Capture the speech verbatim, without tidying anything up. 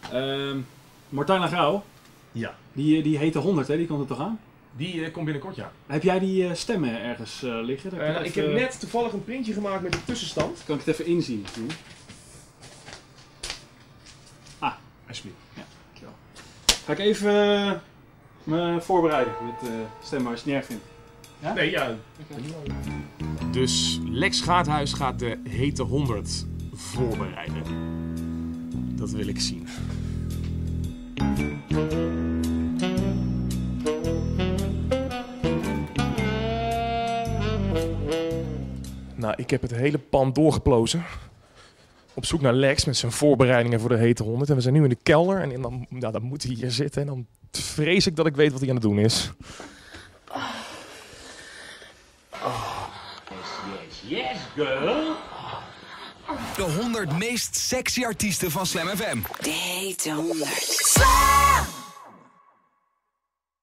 Uh, Martijn Lagrauw. Ja. Die, die hete honderd, hè? Die komt er toch aan? Die uh, komt binnenkort, ja. Heb jij die uh, stemmen ergens uh, liggen? Uh, nou, ik heb net toevallig een printje gemaakt met de tussenstand. Kan ik het even inzien? Hm? Ah, alsjeblieft. Ja, dankjewel. Ga ik even uh, me voorbereiden met uh, stemmen als je het niet erg vindt. Ja? Nee, ja. Okay. Dus Lex Gaathuis gaat de hete honderd voorbereiden. Dat wil ik zien. Nou, ik heb het hele pand doorgeplozen. Op zoek naar Lex met zijn voorbereidingen voor de hete honderd. En we zijn nu in de kelder en dan, nou, dan moet hij hier zitten. En dan vrees ik dat ik weet wat hij aan het doen is. Oh. Oh. Yes, yes, yes, girl. De honderd meest sexy artiesten van Slam F M. De hete honderd.